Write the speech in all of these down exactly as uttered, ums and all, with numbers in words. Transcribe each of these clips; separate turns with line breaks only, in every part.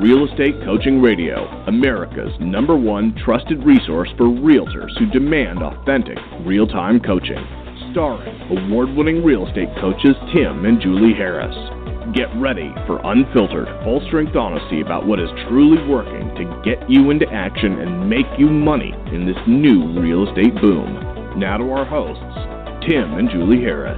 Real Estate Coaching Radio, America's number one trusted resource for realtors who demand authentic, real-time coaching. Starring award-winning real estate coaches Tim and Julie Harris. Get ready for unfiltered, full-strength honesty about what is truly working to get you into action and make you money in this new real estate boom. Now to our hosts, Tim and Julie Harris.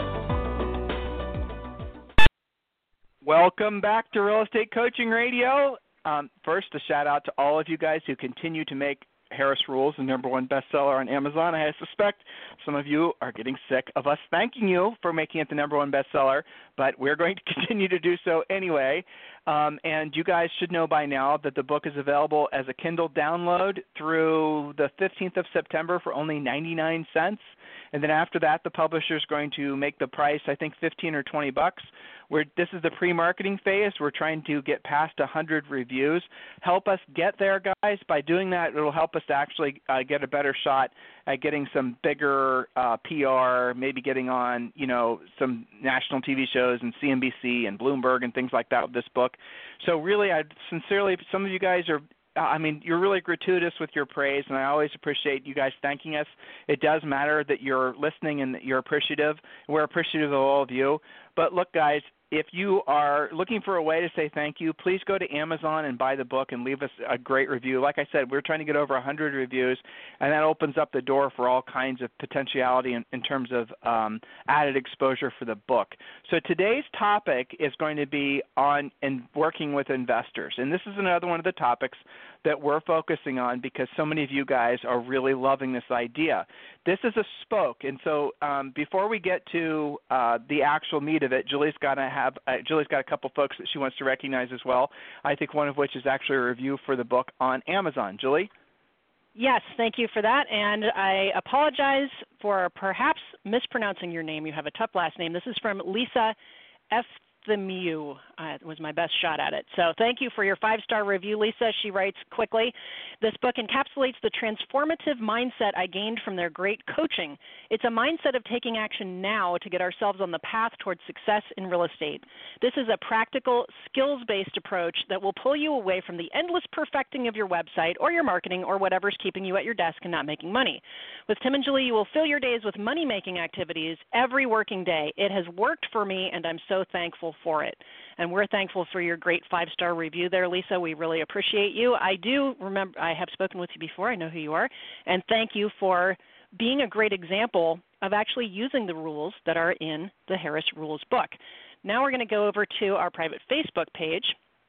Welcome back to Real Estate Coaching Radio. Um, first, a shout out to all of you guys who continue to make Harris Rules the number one bestseller on Amazon. I suspect some of you are getting sick of us thanking you for making it the number one bestseller, but we're going to continue to do so anyway. Um, and you guys should know by now that the book is available as a Kindle download through the fifteenth of September for only ninety-nine cents. And then after that, the publisher is going to make the price, I think, fifteen or twenty bucks. We're, this is the pre-marketing phase. We're trying to get past one hundred reviews. Help us get there, guys. By doing that, it will help us to actually uh, get a better shot at getting some bigger uh, P R, maybe getting on, you know, some national T V shows and C N B C and Bloomberg and things like that with this book. So really, I sincerely, some of you guys are, I mean, you're really gratuitous with your praise, and I always appreciate you guys thanking us. It does matter that you're listening and that you're appreciative. We're appreciative of all of you. But look, guys, if you are looking for a way to say thank you, please go to Amazon and buy the book and leave us a great review. Like I said, we're trying to get over one hundred reviews, and that opens up the door for all kinds of potentiality in, in terms of um, added exposure for the book. So today's topic is going to be on in working with investors, and this is another one of the topics that we're focusing on because so many of you guys are really loving this idea. This is a spoke, and so um, before we get to uh, the actual meat of it, Julie's got to have uh, Julie's got a couple folks that she wants to recognize as well. I think one of which is actually a review for the book on Amazon. Julie?
Yes, thank you for that, and I apologize for perhaps mispronouncing your name. You have a tough last name. This is from Lisa F. The Mew uh, was my best shot at it. So thank you for your five-star review, Lisa. She writes quickly, this book encapsulates the transformative mindset I gained from their great coaching. It's a mindset of taking action now to get ourselves on the path towards success in real estate. This is a practical, skills-based approach that will pull you away from the endless perfecting of your website or your marketing or whatever's keeping you at your desk and not making money. With Tim and Julie, you will fill your days with money-making activities every working day. It has worked for me, and I'm so thankful for it. And we're thankful for your great five-star review there, Lisa. We really appreciate you. I do remember, I have spoken with you before. I know who you are. And thank you for being a great example of actually using the rules that are in the Harris Rules book. Now we're going to go over to our private Facebook page.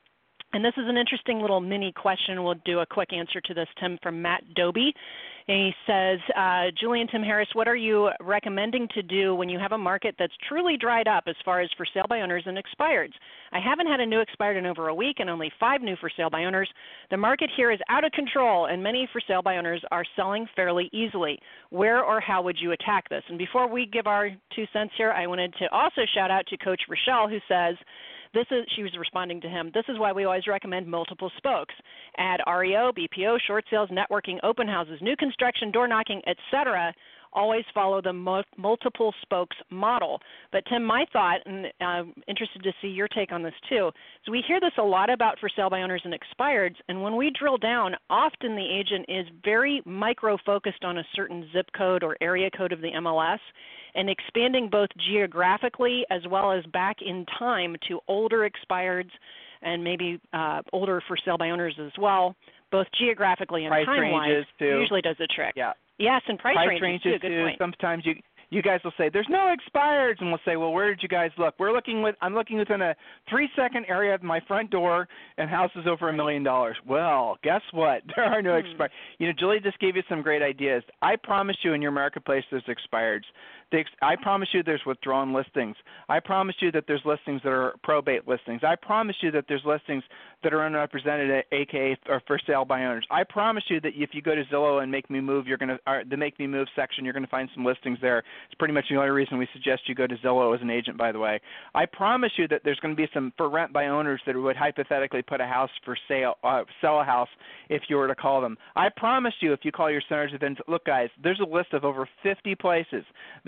And this is an interesting little mini question. We'll do a quick answer to this, Tim, from Matt Doby. And he says, uh, Julie and Tim Harris, what are you recommending to do when you have a market that's truly dried up as far as for sale by owners and expireds? I haven't had a new expired in over a week and only five new for sale by owners. The market here is out of control, and many for sale by owners are selling fairly easily. Where or how would you attack this? And before we give our two cents here, I wanted to also shout out to Coach Rochelle, who says, This is, she was responding to him, this is why we always recommend multiple spokes. Add R E O, B P O, short sales, networking, open houses, new construction, door knocking, et cetera. Always follow the mo- multiple spokes model. But Tim, my thought, and I'm interested to see your take on this too, is we hear this a lot about for sale by owners and expireds, and when we drill down, often the agent is very micro-focused on a certain zip code or area code of the M L S, and expanding both geographically as well as back in time to older expireds and maybe uh, older for sale by owners as well, both geographically and
price
time-wise,
ranges too.
Usually does the trick.
Yeah.
Yes, and price,
price
ranges,
ranges
too. Good
too.
point.
Sometimes you you guys will say there's no expireds, and we'll say, well, where did you guys look? We're looking with I'm looking within a three-second area of my front door, and houses over a million dollars. Well, guess what? There are no
hmm.
expireds. You know, Julie just gave you some great ideas. I promise you, in your marketplace, there's expireds. The ex- I promise you there's withdrawn listings. I promise you that there's listings that are probate listings. I promise you that there's listings that are unrepresented, A K A or for sale by owners. I promise you that if you go to Zillow and Make Me Move, you're going to the Make Me Move section, you're going to find some listings there. It's pretty much the only reason we suggest you go to Zillow as an agent, by the way. I promise you that there's going to be some for rent by owners that would hypothetically put a house for sale, uh, sell a house if you were to call them. I promise you, if you call your centers of influence, look, guys, there's a list of over fifty places that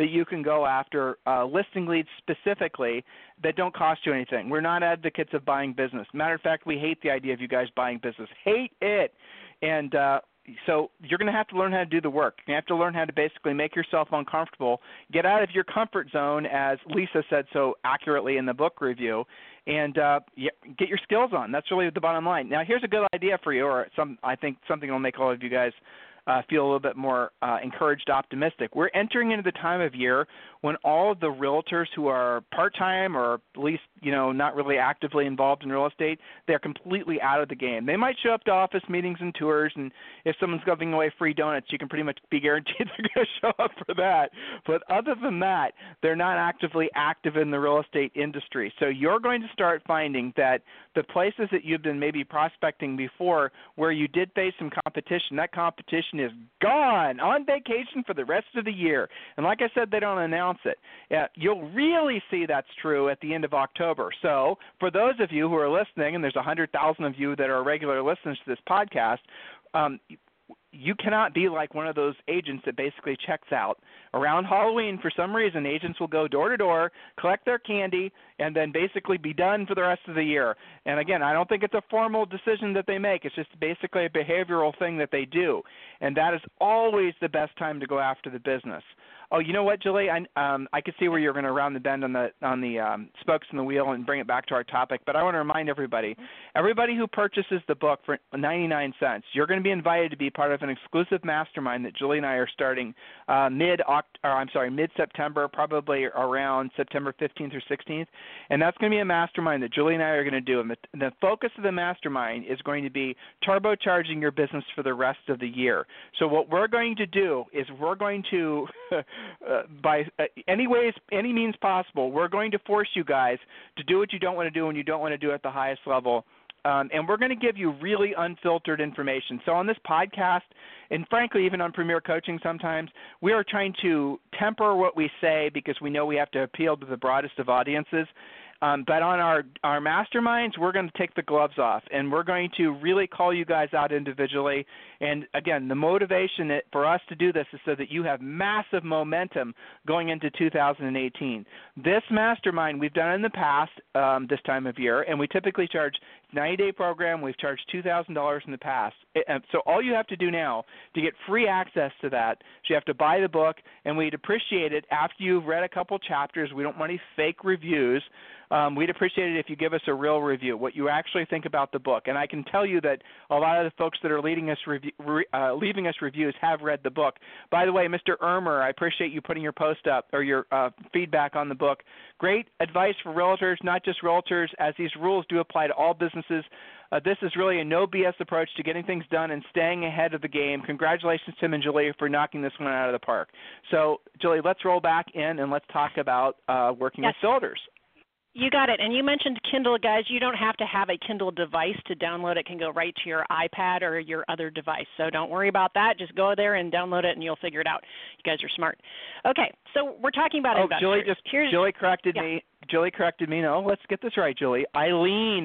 you can go after uh, listing leads specifically that don't cost you anything. We're not advocates of buying business. Matter of fact, we hate the idea of you guys buying business. Hate it. And uh, so you're going to have to learn how to do the work. You have to learn how to basically make yourself uncomfortable, get out of your comfort zone, as Lisa said so accurately in the book review, and uh, get your skills on. That's really the bottom line. Now, here's a good idea for you, or some I think something that will make all of you guys Uh, feel a little bit more uh, encouraged, optimistic. We're entering into the time of year when all of the realtors who are part-time or at least, you know, not really actively involved in real estate, they're completely out of the game. They might show up to office meetings and tours, and if someone's giving away free donuts, you can pretty much be guaranteed they're going to show up for that. But other than that, they're not actively active in the real estate industry. So you're going to start finding that the places that you've been maybe prospecting before where you did face some competition, that competition is gone, on vacation for the rest of the year. And like I said, they don't announce it. Uh, you'll really see that's true at the end of October. So for those of you who are listening, and there's one hundred thousand of you that are regular listeners to this podcast, um, you cannot be like one of those agents that basically checks out. Around Halloween, for some reason, agents will go door to door, collect their candy, and then basically be done for the rest of the year. And again, I don't think it's a formal decision that they make. It's just basically a behavioral thing that they do. And that is always the best time to go after the business. Oh, you know what, Julie? I, um, I could see where you're going to round the bend on the on the um, spokes in the wheel and bring it back to our topic. But I want to remind everybody, everybody who purchases the book for ninety-nine cents, you're going to be invited to be part of an exclusive mastermind that Julie and I are starting uh, mid or I'm sorry mid September, probably around September fifteenth or sixteenth, and that's going to be a mastermind that Julie and I are going to do. And the, the focus of the mastermind is going to be turbocharging your business for the rest of the year. So what we're going to do is we're going to Uh, by uh, any ways, any means possible, we're going to force you guys to do what you don't want to do and you don't want to do at the highest level. Um, and we're going to give you really unfiltered information. So on this podcast, and frankly, even on Premier Coaching sometimes, we are trying to temper what we say because we know we have to appeal to the broadest of audiences. Um, but on our, our masterminds, we're going to take the gloves off, and we're going to really call you guys out individually. And, again, the motivation for us to do this is so that you have massive momentum going into two thousand eighteen. This mastermind we've done in the past um, this time of year, and we typically charge ninety-day program. We've charged two thousand dollars in the past. So all you have to do now to get free access to that is you have to buy the book, and we'd appreciate it after you've read a couple chapters. We don't want any fake reviews. Um, we'd appreciate it if you give us a real review, what you actually think about the book. And I can tell you that a lot of the folks that are leading us review, re, uh, leaving us reviews have read the book. By the way, Mister Ermer, I appreciate you putting your post up or your uh, feedback on the book. Great advice for realtors, not just realtors, as these rules do apply to all businesses. Uh, this is really a no B S approach to getting things done and staying ahead of the game. Congratulations, Tim and Julie, for knocking this one out of the park. So, Julie, let's roll back in and let's talk about uh, working yes. with builders.
You got it. And you mentioned Kindle, guys. You don't have to have a Kindle device to download it. It can go right to your iPad or your other device. So don't worry about that. Just go there and download it, and you'll figure it out. You guys are smart. Okay, so we're talking about
oh,
investors.
Julie just
Here's,
Julie corrected
yeah.
me. Julie corrected me. No, let's get this right, Julie. Eileen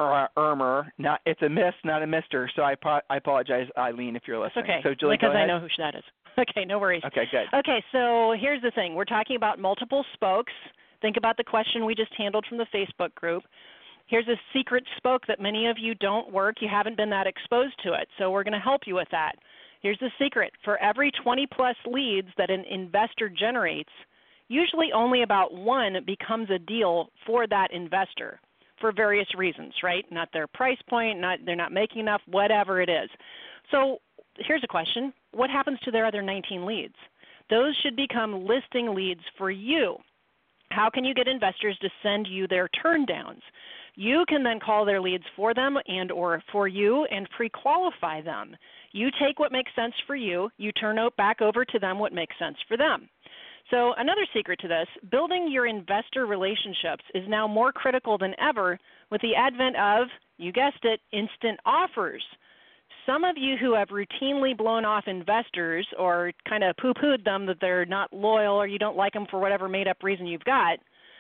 Ermer. Not it's a miss, not a mister. So I I apologize, Eileen, if you're listening.
Okay.
So Julie,
because
go ahead.
I know who that is. Okay, no worries.
Okay, good.
Okay, so here's the thing. We're talking about multiple spokes. Think about the question we just handled from the Facebook group. Here's a secret spoke that many of you don't work. You haven't been that exposed to it, so we're going to help you with that. Here's the secret. For every twenty plus leads that an investor generates, usually only about one becomes a deal for that investor for various reasons, right? Not their price point, not they're not making enough, whatever it is. So here's a question. What happens to their other nineteen leads? Those should become listing leads for you. How can you get investors to send you their turn downs? You can then call their leads for them and or for you and pre-qualify them. You take what makes sense for you. You turn it back over to them what makes sense for them. So another secret to this, building your investor relationships is now more critical than ever with the advent of, you guessed it, instant offers. Some of you who have routinely blown off investors or kind of poo-pooed them that they're not loyal or you don't like them for whatever made-up reason you've got,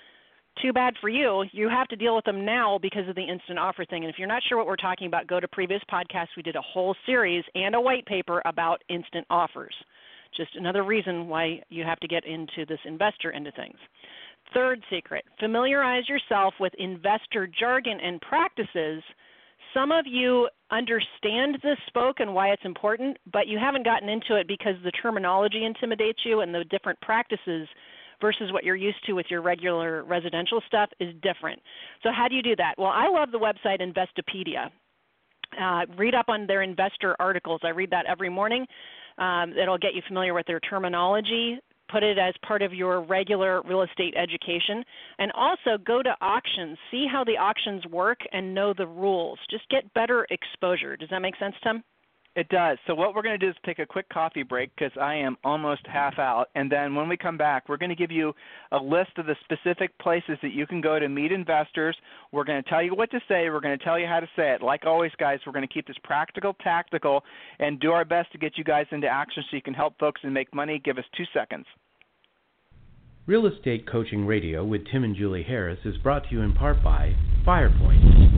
too bad for you. You have to deal with them now because of the instant offer thing. And if you're not sure what we're talking about, go to previous podcasts. We did a whole series and a white paper about instant offers. Just another reason why you have to get into this investor end of things. Third secret, familiarize yourself with investor jargon and practices. Some of you understand this spoke and why it's important, but you haven't gotten into it because the terminology intimidates you and the different practices versus what you're used to with your regular residential stuff is different. So how do you do that? Well, I love the website Investopedia. Uh, read up on their investor articles. I read that every morning. Um, it'll get you familiar with their terminology. Put it as part of your regular real estate education. And also go to auctions. See how the auctions work and know the rules. Just get better exposure. Does that make sense, Tim?
It does. So what we're going to do is take a quick coffee break because I am almost half out. And then when we come back, we're going to give you a list of the specific places that you can go to meet investors. We're going to tell you what to say. We're going to tell you how to say it. Like always, guys, we're going to keep this practical, tactical, and do our best to get you guys into action so you can help folks and make money. Give us two seconds.
Real Estate Coaching Radio with Tim and Julie Harris is brought to you in part by FirePoint.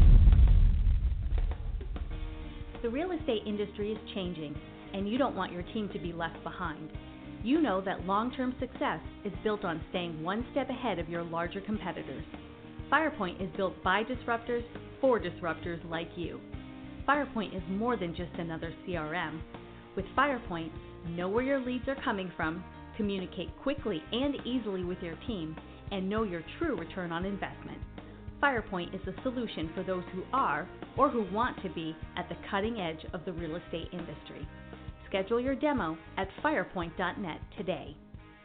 The real estate industry is changing, and you don't want your team to be left behind. You know that long-term success is built on staying one step ahead of your larger competitors. FirePoint is built by disruptors for disruptors like you. FirePoint is more than just another C R M. With FirePoint, know where your leads are coming from, communicate quickly and easily with your team, and know your true return on investment. FirePoint is the solution for those who are or who want to be at the cutting edge of the real estate industry. Schedule your demo at firepoint dot net today.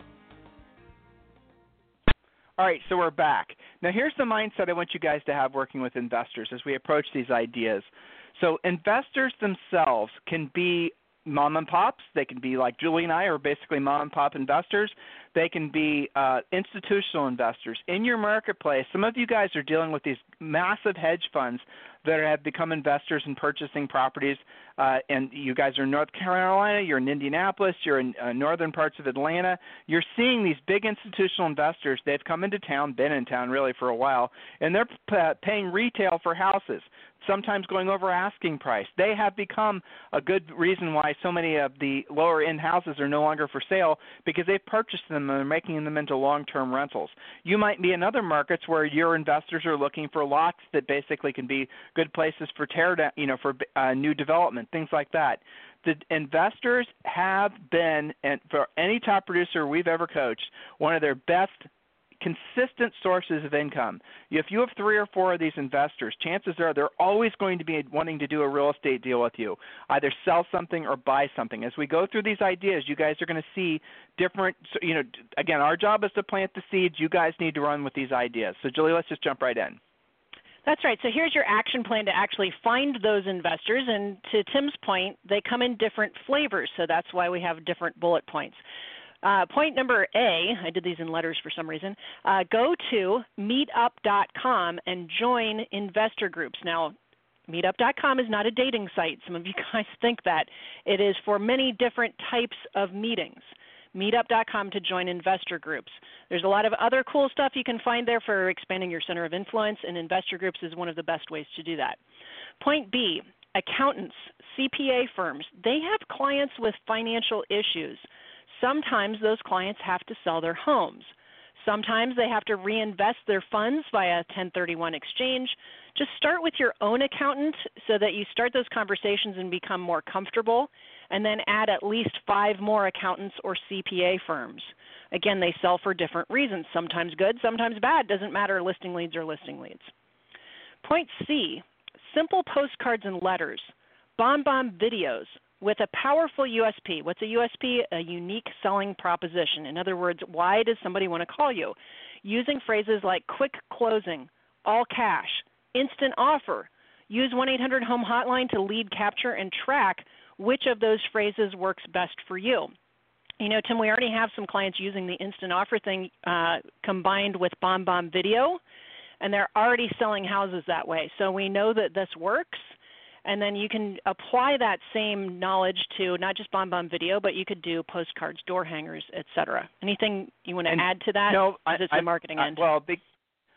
All right, so we're back. Now here's the mindset I want you guys to have working with investors as we approach these ideas. So investors themselves can be mom and pops. They can be like Julie and I are basically mom and pop investors. They can be uh, institutional investors. In your marketplace, some of you guys are dealing with these massive hedge funds that have become investors in purchasing properties. Uh, and you guys are in North Carolina, you're in Indianapolis, you're in uh, northern parts of Atlanta. You're seeing these big institutional investors. They've come into town, been in town really for a while, and they're p- paying retail for houses, sometimes going over asking price. They have become a good reason why so many of the lower-end houses are no longer for sale because they've purchased them and they're making them into long-term rentals. You might be in other markets where your investors are looking for lots that basically can be good places for tear down, you know, for uh, new development, things like that. The investors have been, and for any top producer we've ever coached, one of their best consistent sources of income. If you have three or four of these investors, chances are they're always going to be wanting to do a real estate deal with you, either sell something or buy something. As we go through these ideas, you guys are going to see different, you know, again, our job is to plant the seeds. You guys need to run with these ideas. So, Julie, let's just jump right in.
That's right. So here's your action plan to actually find those investors. And to Tim's point, they come in different flavors. So that's why we have different bullet points. Uh, point number A, I did these in letters for some reason, uh, go to meetup dot com and join investor groups. Now, meetup dot com is not a dating site. Some of you guys think that. It is for many different types of meetings. meetup dot com to join investor groups. There's a lot of other cool stuff you can find there for expanding your center of influence, and investor groups is one of the best ways to do that. Point B, accountants, C P A firms, they have clients with financial issues. Sometimes those clients have to sell their homes. Sometimes they have to reinvest their funds via ten thirty-one exchange. Just start with your own accountant so that you start those conversations and become more comfortable, and then add at least five more accountants or C P A firms. Again, they sell for different reasons, sometimes good, sometimes bad. Doesn't matter, listing leads or listing leads. Point C, simple postcards and letters, BombBomb videos, with a powerful U S P. What's a U S P? A unique selling proposition. In other words, why does somebody want to call you? Using phrases like quick closing, all cash, instant offer. Use one eight hundred home hotline to lead capture and track which of those phrases works best for you. You know, Tim, we already have some clients using the instant offer thing uh, combined with BombBomb video, and they're already selling houses that way. So we know that this works. And then you can apply that same knowledge to not just BombBomb video, but you could do postcards, door hangers, et cetera. Anything you want to
and
add to that?
No, I,
it's
I,
the marketing
I,
end.
Well, big,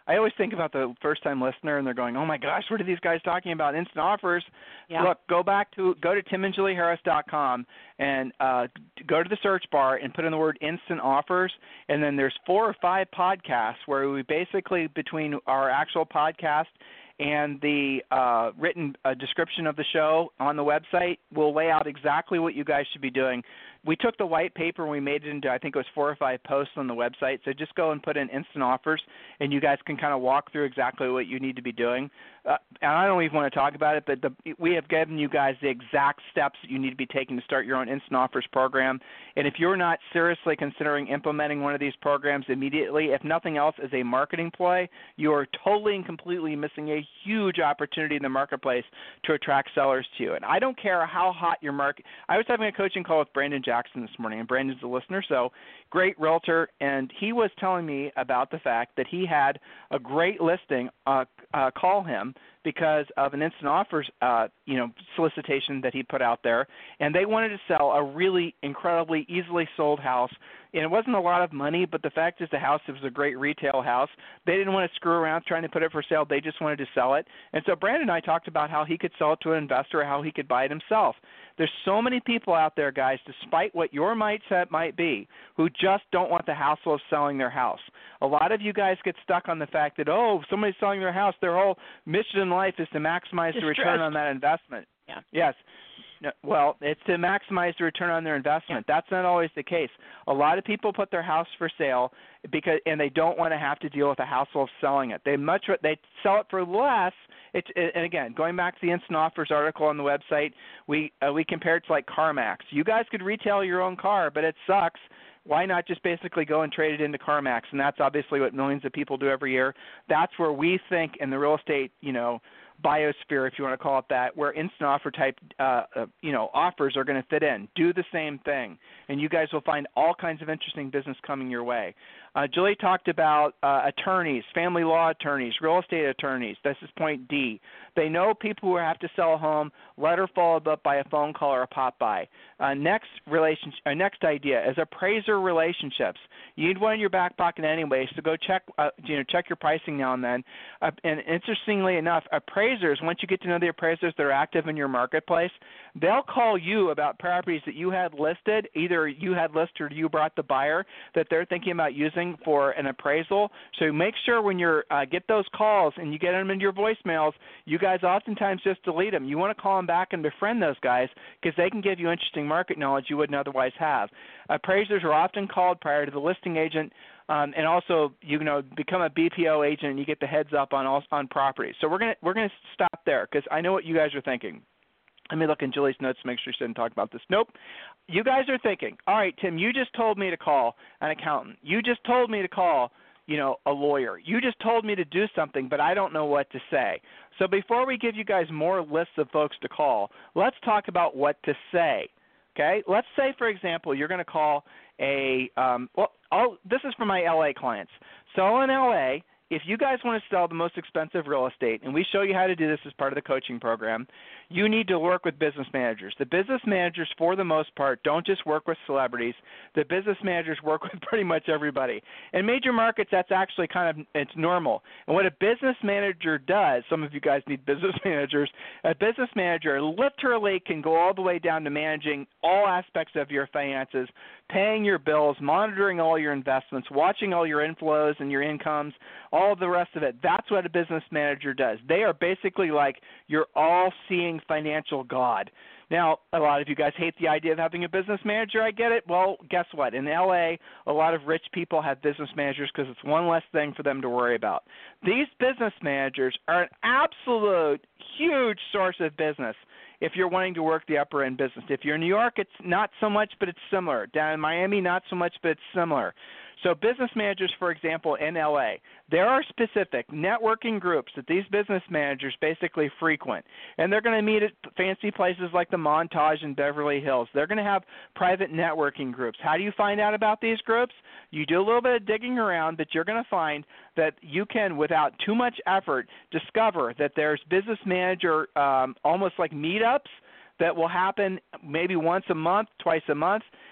I always think about the first-time listener, and they're going, "Oh my gosh, what are these guys talking about? Instant offers?"
Yeah.
Look, go back to go to tim and julie harris dot com and uh, go to the search bar and put in the word instant offers, and then there's four or five podcasts where we basically, between our actual podcast and the uh, written uh, description of the show on the website, will lay out exactly what you guys should be doing. We took the white paper and we made it into, I think it was four or five posts on the website. So just go and put in instant offers, and you guys can kind of walk through exactly what you need to be doing. Uh, and I don't even want to talk about it, but the, we have given you guys the exact steps that you need to be taking to start your own instant offers program. And if you're not seriously considering implementing one of these programs immediately, if nothing else as a marketing ploy, you are totally and completely missing a huge opportunity in the marketplace to attract sellers to you. And I don't care how hot your market. I was having a coaching call with Brandon Jackson this morning, and Brandon's a listener, so great realtor, and he was telling me about the fact that he had a great listing uh, uh, call him because of an instant offers uh, you know, solicitation that he put out there, and they wanted to sell a really incredibly easily sold house. And it wasn't a lot of money, but the fact is the house was a great retail house. They didn't want to screw around trying to put it for sale. They just wanted to sell it. And so Brandon and I talked about how he could sell it to an investor or how he could buy it himself. There's so many people out there, guys, despite what your mindset might be, who just don't want the hassle of selling their house. A lot of you guys get stuck on the fact that, oh, somebody's selling their house. Their whole mission in life is to maximize the return on that investment.
Yeah.
Yes. No, well, it's to maximize the return on their investment. Yeah. That's not always the case. A lot of people put their house for sale because, and they don't want to have to deal with the hassle of selling it. They much they sell it for less. It's, and again, going back to the instant offers article on the website, we uh, we compared it to like CarMax. You guys could retail your own car, but it sucks. Why not just basically go and trade it into CarMax? And that's obviously what millions of people do every year. That's where we think in the real estate, you know, biosphere, if you want to call it that, where instant offer type, uh, uh, you know, offers are going to fit in. Do the same thing, and you guys will find all kinds of interesting business coming your way. Uh, Julie talked about uh, attorneys, family law attorneys, real estate attorneys. This is point D. They know people who have to sell a home, letter followed up by a phone call or a pop-by. Uh, next relationship, uh, next idea is appraiser relationships. You need one in your back pocket anyway, so go check, uh, you know, check your pricing now and then. Uh, and interestingly enough, appraisers, once you get to know the appraisers that are active in your marketplace, they'll call you about properties that you had listed, either you had listed or you brought the buyer that they're thinking about using for an appraisal. So make sure when you uh, get those calls and you get them into your voicemails, you guys oftentimes just delete them. You want to call them back and befriend those guys because they can give you interesting market knowledge you wouldn't otherwise have. Appraisers are often called prior to the listing agent, um, and also you know become a B P O agent and you get the heads up on all, on properties. So we're gonna we're gonna stop there because I know what you guys are thinking. Let me look in Julie's notes to make sure she didn't talk about this. Nope. You guys are thinking, all right, Tim, you just told me to call an accountant. You just told me to call, you know, a lawyer. You just told me to do something, but I don't know what to say. So before we give you guys more lists of folks to call, let's talk about what to say. Okay? Let's say, for example, you're going to call a um, – well, I'll, this is for my L A clients. So in L A, if you guys want to sell the most expensive real estate, and we show you how to do this as part of the coaching program, you need to work with business managers. The business managers, for the most part, don't just work with celebrities. The business managers work with pretty much everybody. In major markets, that's actually kind of it's normal. And what a business manager does, some of you guys need business managers, a business manager literally can go all the way down to managing all aspects of your finances, paying your bills, monitoring all your investments, watching all your inflows and your incomes, all of the rest of it. That's what a business manager does. They are basically like your all-seeing financial god. Now, a lot of you guys hate the idea of having a business manager. I get it. Well, guess what? In L A, a lot of rich people have business managers because it's one less thing for them to worry about. These business managers are an absolute huge source of business if you're wanting to work the upper end business. If you're in New York, it's not so much, but it's similar. Down in Miami, not so much, but it's similar. So business managers, for example, in L A, there are specific networking groups that these business managers basically frequent. And they're going to meet at fancy places like the Montage in Beverly Hills. They're going to have private networking groups. How do you find out about these groups? You do a little bit of digging around, but you're going to find that you can, without too much effort, discover that there's business manager um, almost like meetups that will happen maybe once a month, twice a month.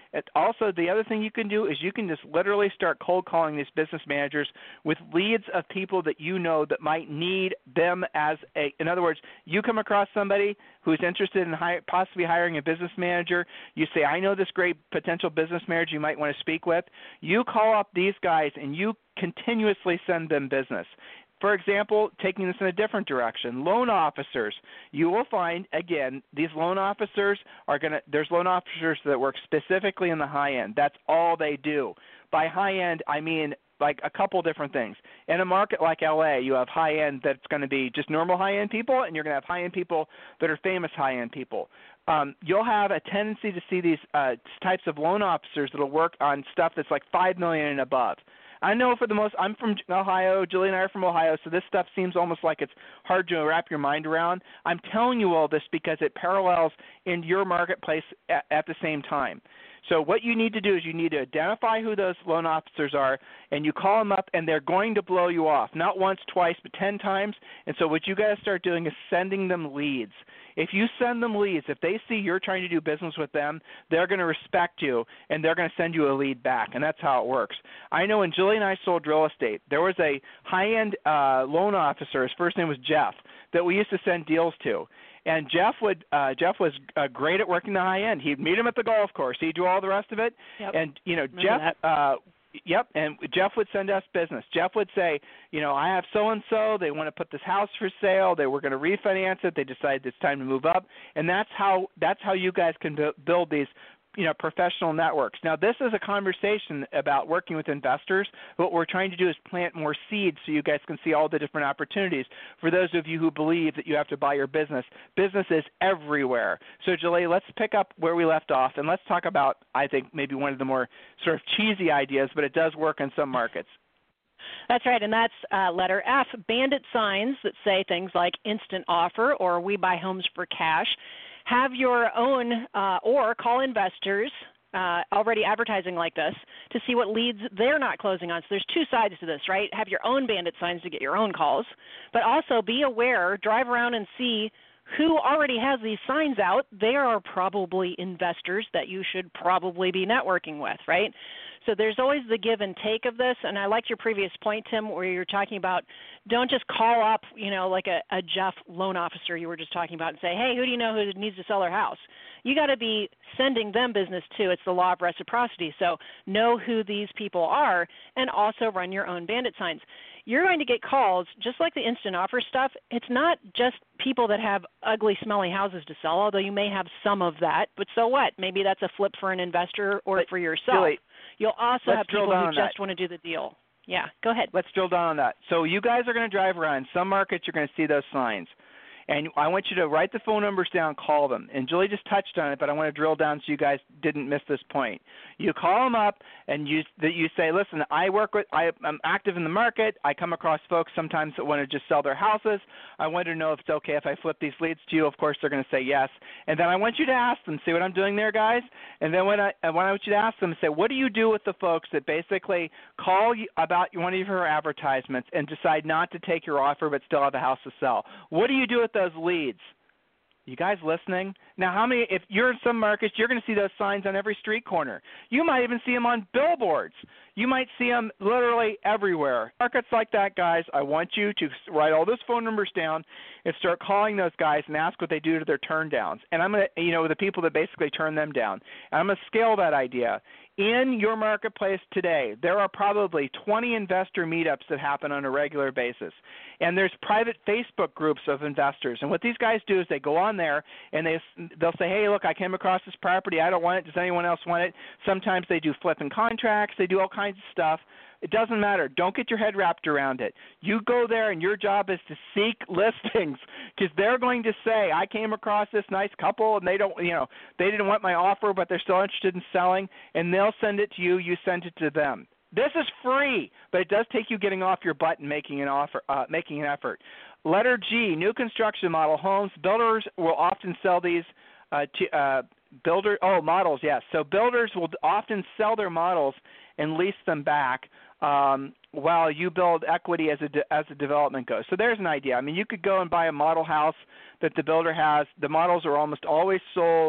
And also, the other thing you can do is you can just literally start cold calling these business managers with leads of people that you know that might need them as a, in other words, you come across somebody who's interested in hire, possibly hiring a business manager. You say, I know this great potential business manager you might want to speak with. You call up these guys and you continuously send them business. For example, taking this in a different direction, loan officers. You will find, again, these loan officers are going to, there's loan officers that work specifically in the high end. That's all they do. By high end, I mean like a couple different things. In a market like L A, you have high end that's going to be just normal high end people, and you're going to have high end people that are famous high end people. Um, you'll have a tendency to see these uh, types of loan officers that will work on stuff that's like five million dollars and above. I know for the most, I'm from Ohio, Julie and I are from Ohio, so this stuff seems almost like it's hard to wrap your mind around. I'm telling you all this because it parallels in your marketplace at, at the same time. So what you need to do is you need to identify who those loan officers are, and you call them up, and they're going to blow you off, not once, twice, but ten times. And so what you got to start doing is sending them leads. If you send them leads, if they see you're trying to do business with them, they're going to respect you, and they're going to send you a lead back, and that's how it works. I know when Julie and I sold real estate, there was a high-end uh, loan officer, his first name was Jeff, that we used to send deals to. And Jeff would uh, Jeff was uh, great at working the high end. He'd meet him at the golf course. He'd do all the rest of it.
Yep.
And you know,
Remember
Jeff. Uh, yep. And Jeff would send us business. Jeff would say, you know, I have so and so. They want to put this house for sale. They were going to refinance it. They decided it's time to move up. And that's how that's how you guys can bu- build these, you know, professional networks. Now, this is a conversation about working with investors. What we're trying to do is plant more seeds so you guys can see all the different opportunities. For those of you who believe that you have to buy your business, business is everywhere. So, Julie, let's pick up where we left off, and let's talk about, I think, maybe one of the more sort of cheesy ideas, but it does work in some markets.
That's right, and that's uh, letter F, bandit signs that say things like instant offer or we buy homes for cash. Have your own uh, or call investors uh, already advertising like this to see what leads they're not closing on. So there's two sides to this, right? Have your own bandit signs to get your own calls, but also be aware, drive around and see who already has these signs out. They are probably investors that you should probably be networking with, right? So there's always the give and take of this, and I liked your previous point, Tim, where you're talking about don't just call up, you know, like a, a Jeff loan officer you were just talking about and say, hey, who do you know who needs to sell their house? You got to be sending them business too. It's the law of reciprocity. So know who these people are and also run your own bandit signs. You're going to get calls, just like the instant offer stuff. It's not just people that have ugly, smelly houses to sell, although you may have some of that. But so what? Maybe that's a flip for an investor or
but
for yourself.
Julie,
You'll also have people who just
that.
want to do the deal. Yeah, go ahead.
Let's drill down on that. So you guys are going to drive around. In some markets, you're going to see those signs. And I want you to write the phone numbers down, call them. And Julie just touched on it, but I want to drill down so you guys didn't miss this point. You call them up and you that you say, listen, I work with, I, I'm active in the market. I come across folks sometimes that want to just sell their houses. I want to know if it's okay if I flip these leads to you. Of course, they're going to say yes. And then I want you to ask them, see what I'm doing there, guys? And then when I, when I want you to ask them, say, what do you do with the folks that basically call you about one of your advertisements and decide not to take your offer but still have a house to sell? What do you do with those leads? You guys listening? Now, how many, if you're in some markets, you're going to see those signs on every street corner. You might even see them on billboards. You might see them literally everywhere. Markets like that, guys, I want you to write all those phone numbers down and start calling those guys and ask what they do to their turn downs. And I'm going to, you know, the people that basically turn them down. And I'm going to scale that idea. In your marketplace today, there are probably twenty investor meetups that happen on a regular basis. And there's private Facebook groups of investors. And what these guys do is they go on there and they, they'll say, hey, look, I came across this property. I don't want it. Does anyone else want it? Sometimes they do flipping contracts. They do all kinds of stuff. It doesn't matter. Don't get your head wrapped around it. You go there, and your job is to seek listings because they're going to say, I came across this nice couple, and they don't, you know, they didn't want my offer, but they're still interested in selling, and they'll send it to you. You send it to them. This is free, but it does take you getting off your butt and making an offer, uh, making an effort. Letter G, new construction model homes. Builders will often sell these uh, to uh, builder. Oh, models, yes. So builders will often sell their models and lease them back um, while you build equity as a de- as the development goes. So there's an idea. I mean, you could go and buy a model house that the builder has. The models are almost always sold.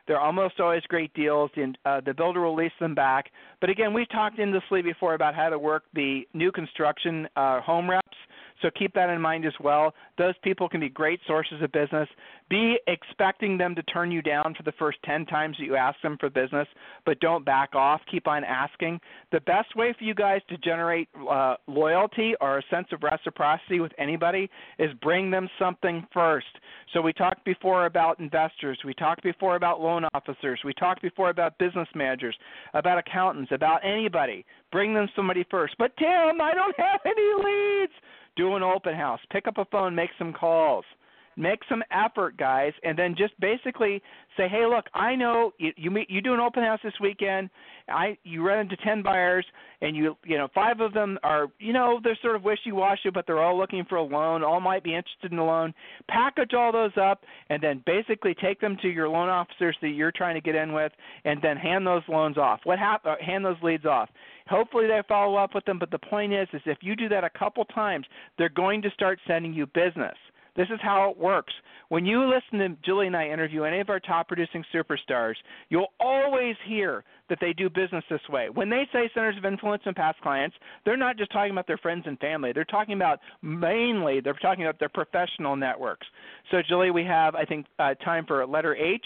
They're almost always great deals. The, uh, the builder will lease them back. But again, we've talked endlessly before about how to work the new construction uh, home reps. So keep that in mind as well. Those people can be great sources of business. Be expecting them to turn you down for the first ten times that you ask them for business, but don't back off. Keep on asking. The best way for you guys to generate uh, loyalty or a sense of reciprocity with anybody is bring them something first. So we talked before about investors. We talked before about loan officers. We talked before about business managers, about accountants, about anybody. Bring them somebody first. But, Tim, I don't have any leads. Do an open house. Pick up a phone, make some calls. Make some effort, guys, and then just basically say, hey, look, I know you you, meet, you do an open house this weekend. I you run into ten buyers, and you you know five of them are you know they're sort of wishy-washy, but they're all looking for a loan. All might be interested in a loan. Package all those up, and then basically take them to your loan officers that you're trying to get in with, and then hand those loans off. What hap- uh, hand those leads off. Hopefully they follow up with them, but the point is, is if you do that a couple times, they're going to start sending you business. This is how it works. When you listen to Julie and I interview any of our top-producing superstars, you'll always hear that they do business this way. When they say centers of influence and past clients, they're not just talking about their friends and family. They're talking about mainly, they're talking about their professional networks. So, Julie, we have, I think, uh, time for letter H.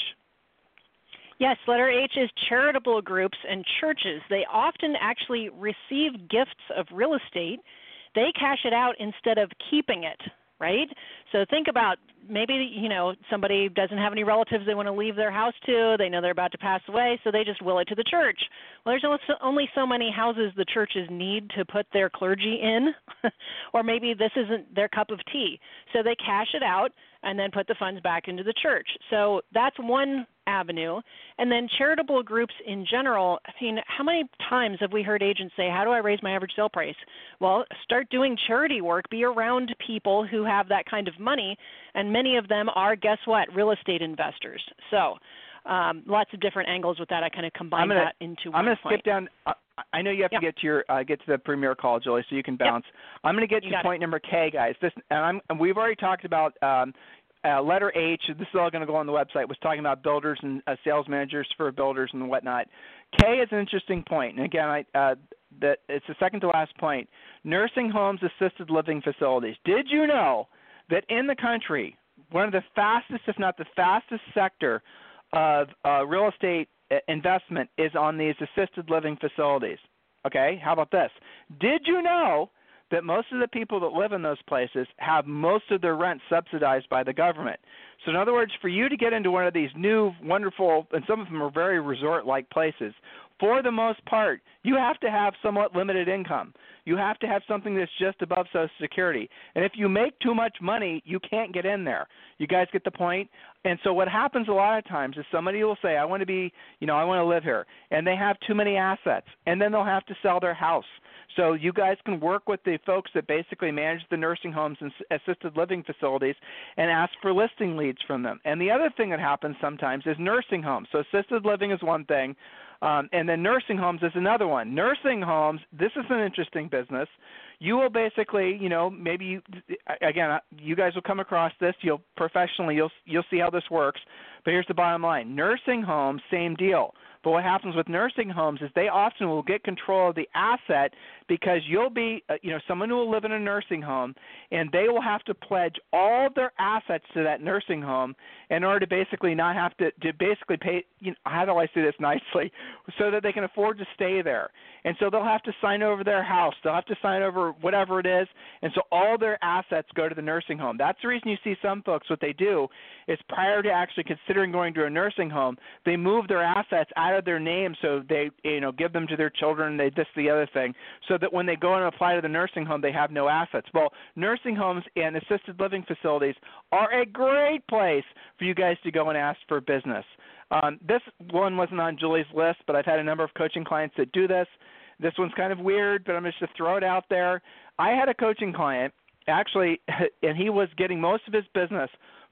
Yes, letter H is charitable groups and churches. They often actually receive gifts of real estate. They cash it out instead of keeping it, right? So think about maybe, you know, somebody doesn't have any relatives they want to leave their house to. They know they're about to pass away, so they just will it to the church. Well, there's only so many houses the churches need to put their clergy in, or maybe this isn't their cup of tea. So they cash it out and then put the funds back into the church. So that's one avenue. And then charitable groups in general, I mean, how many times have we heard agents say, how do I raise my average sale price? Well, start doing charity work. Be around people who have that kind of money, and many of them are, guess what, real estate investors. So um, lots of different angles with that. I kind of combine
gonna,
that into one
I'm going to
point.
skip down. Uh, I know you have
yep.
to get to your uh, get to the premier call, Julie, so you can bounce. Yep. I'm going to get
you
to point it. number K, guys. This, and, I'm, and we've already talked about um, uh, letter H. This is all going to go on the website. Was talking about builders and uh, sales managers for builders and whatnot. K is an interesting point, and again, I, uh, that it's the second to last point. Nursing homes, assisted living facilities. Did you know that in the country, one of the fastest, if not the fastest sector of uh, real estate investment is on these assisted living facilities? Okay, how about this? Did you know that most of the people that live in those places have most of their rent subsidized by the government? So in other words, for you to get into one of these new, wonderful, and some of them are very resort-like places, for the most part, you have to have somewhat limited income. You have to have something that's just above Social Security. And if you make too much money, you can't get in there. You guys get the point? And so what happens a lot of times is somebody will say, I want to be, you know, I want to live here. And they have too many assets. And then they'll have to sell their house. So you guys can work with the folks that basically manage the nursing homes and assisted living facilities and ask for listing leads from them. And the other thing that happens sometimes is nursing homes. So assisted living is one thing. Um, and then nursing homes is another one. Nursing homes, this is an interesting business. You will basically, you know, maybe, you, again, you guys will come across this. You'll professionally, you'll you'll see how this works. But here's the bottom line. Nursing homes, same deal. But what happens with nursing homes is they often will get control of the asset because you'll be, uh, you know, someone who will live in a nursing home, and they will have to pledge all of their assets to that nursing home in order to basically not have to, to basically pay, you know, how do I say this nicely, so that they can afford to stay there. And so they'll have to sign over their house. They'll have to sign over whatever it is. And so all their assets go to the nursing home. That's the reason you see some folks, what they do is prior to actually considering going to a nursing home, they move their assets out of their name, so they, you know, give them to their children, they this, the other thing, so that when they go and apply to the nursing home, they have no assets. Well, nursing homes and assisted living facilities are a great place for you guys to go and ask for business. Um, this one wasn't on Julie's list, but I've had a number of coaching clients that do this. This one's kind of weird, but I'm just going to throw it out there. I had a coaching client, actually, and he was getting most of his business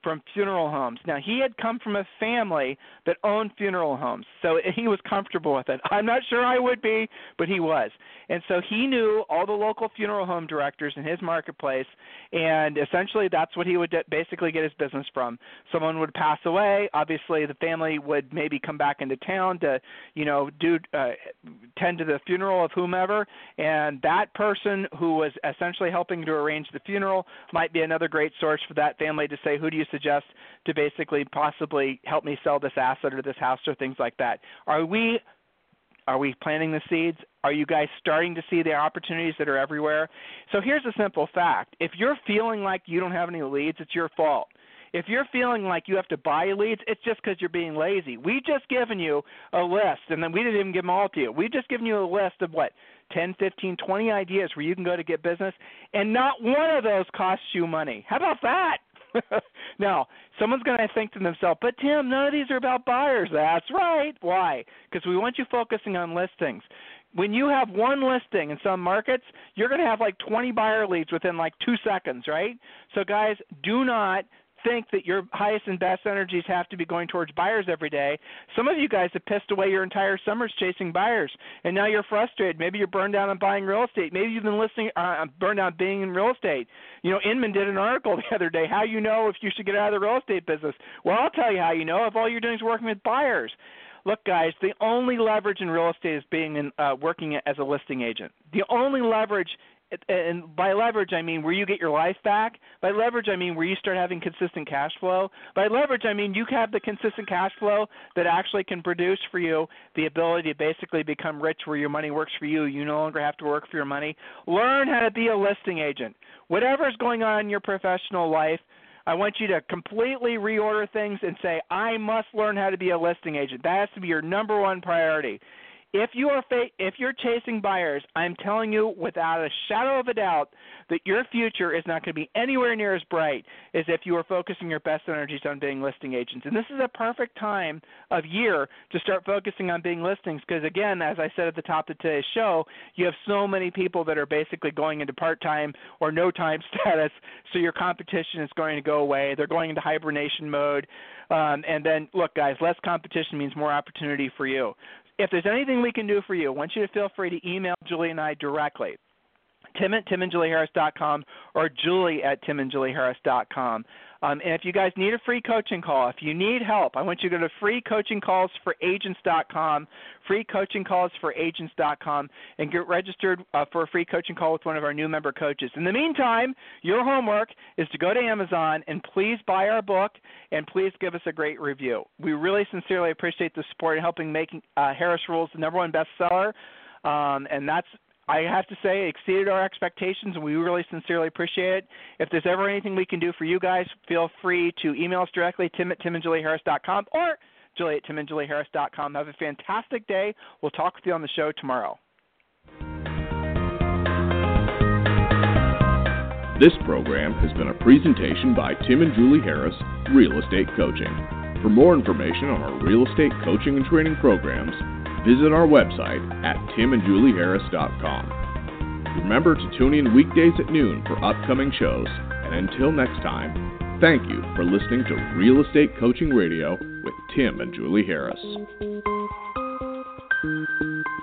from funeral homes. Now, he had come from a family that owned funeral homes, so he was comfortable with it. I'm not sure I would be, but he was. And so he knew all the local funeral home directors in his marketplace, and essentially that's what he would basically get his business from. Someone would pass away. Obviously, the family would maybe come back into town to, you know, do uh, tend to the funeral of whomever, and that person who was essentially helping to arrange the funeral might be another great source for that family to say, who do you suggest to basically possibly help me sell this asset or this house or things like that. Are we are we planting the seeds? Are you guys starting to see the opportunities that are everywhere? So here's a simple fact. If you're feeling like you don't have any leads, it's your fault. If you're feeling like you have to buy leads, it's just because you're being lazy. We've just given you a list, and then we didn't even give them all to you. We've just given you a list of, what, ten, fifteen, twenty ideas where you can go to get business, and not one of those costs you money. How about that? Now, someone's going to think to themselves, but Tim, none of these are about buyers. That's right. Why? Because we want you focusing on listings. When you have one listing in some markets, you're going to have like twenty buyer leads within like two seconds, right? So, guys, do not think that your highest and best energies have to be going towards buyers every day. Some of you guys have pissed away your entire summers chasing buyers, and now you're frustrated. Maybe you're burned out on buying real estate. Maybe you've been listening, uh, burned out being in real estate. You know, Inman did an article the other day, how you know if you should get out of the real estate business. Well, I'll tell you how you know, if all you're doing is working with buyers. Look, guys, the only leverage in real estate is being in, uh, working as a listing agent. The only leverage, and by leverage I mean where you get your life back. By leverage I mean where you start having consistent cash flow. By leverage I mean you have the consistent cash flow that actually can produce for you the ability to basically become rich where your money works for you. You no longer have to work for your money. Learn how to be a listing agent. Whatever is going on in your professional life, I want you to completely reorder things and say, I must learn how to be a listing agent. That has to be your number one priority. If you are fa- if you're chasing buyers, I'm telling you without a shadow of a doubt that your future is not going to be anywhere near as bright as if you are focusing your best energies on being listing agents. And this is a perfect time of year to start focusing on being listings because, again, as I said at the top of today's show, you have so many people that are basically going into part-time or no-time status, so your competition is going to go away. They're going into hibernation mode. Um, and then, look, guys, less competition means more opportunity for you. If there's anything we can do for you, I want you to feel free to email Julie and I directly, Tim at tim and julie harris dot com or Julie at tim and julie harris dot com. Um, and if you guys need a free coaching call, if you need help, I want you to go to free coaching calls for agents dot com, free coaching calls for agents dot com, and get registered uh, for a free coaching call with one of our new member coaches. In the meantime, your homework is to go to Amazon and please buy our book and please give us a great review. We really sincerely appreciate the support in helping make uh, Harris Rules the number one bestseller, um, and that's I have to say, it exceeded our expectations, and we really sincerely appreciate it. If there's ever anything we can do for you guys, feel free to email us directly, Tim at tim and julie harris dot com or Julie at tim and julie harris dot com. Have a fantastic day. We'll talk with you on the show tomorrow.
This program has been a presentation by Tim and Julie Harris, Real Estate Coaching. For more information on our real estate coaching and training programs, visit our website at tim and julie harris dot com. Remember to tune in weekdays at noon for upcoming shows. And until next time, thank you for listening to Real Estate Coaching Radio with Tim and Julie Harris.